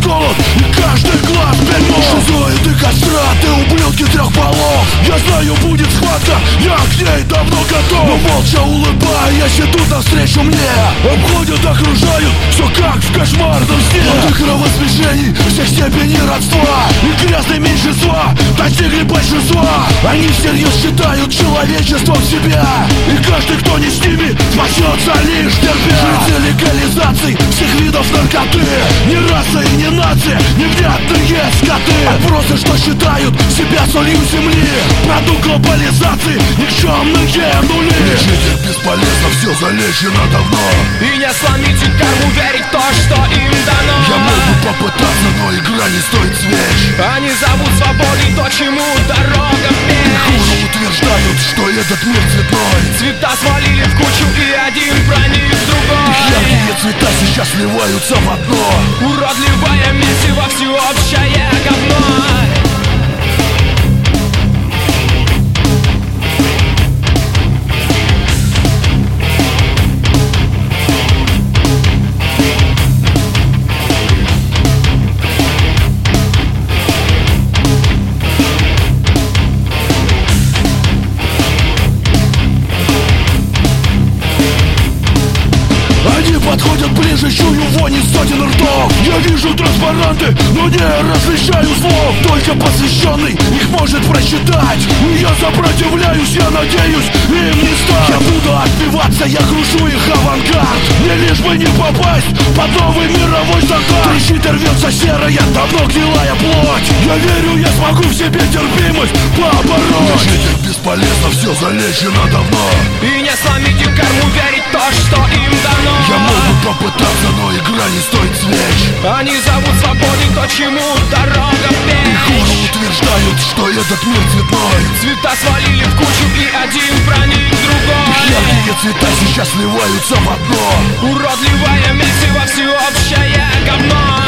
голод, и каждый глаз бельмо. Шизоиды кастраты, ублюдки трех полов. Я знаю, будет схватка, я к ней давно готов. Но молча улыбаясь, идут навстречу мне. Обходят, окружают, все как в кошмарном сне. От их кровосмешений, всех степеней родства и грязной меньшинства достигли большинства. Они всерьез считают человечеством себя, и каждый, кто не с ними, спасется лишь терпя. Жить легализации всех видов наркоты, не раса и не нация, невнятные скоты, а просто что считают себя солью земли. Продукт глобализации, никчемные нули. Лечить их бесполезно, все залечено давно. И не сломить их карму, верить в то, что им дано. Я мог бы попытаться, но игра не стоит свеч. Они зовут свободой то, чему дорога в меч. Гуру утверждают, что этот мир цветной. Цвета свалили в кучу, и один проник в другой. Их яркие цвета сейчас сливаются в одно. Уродливое месиво, всеобщее говно. Подходят ближе, чую вонь из сотен ртов. Я вижу транспаранты, но не различаю слов. Только посвященный их может прочитать. И я сопротивляюсь, я надеюсь, им не стать. Я буду отбиваться, я грушу их авангард. Мне лишь бы не попасть под новый мировой стандарт. Трещит и рвется серая, давно гнилая плоть. Я верю, я смогу в себе терпимость побороть. Лечить их бесполезно, все залечено давно. И не сломить их карму, верить в то, что им дано. Я мог бы попытаться, но игра не стоит свеч. Они зовут свободой то, чему дорога в И печь. гуру утверждают, что этот мир цветной. Цвета свалили в кучу, и один проник в другой. Их яркие цвета сейчас сливаются в одно. Уродливое месиво, всеобщее говно.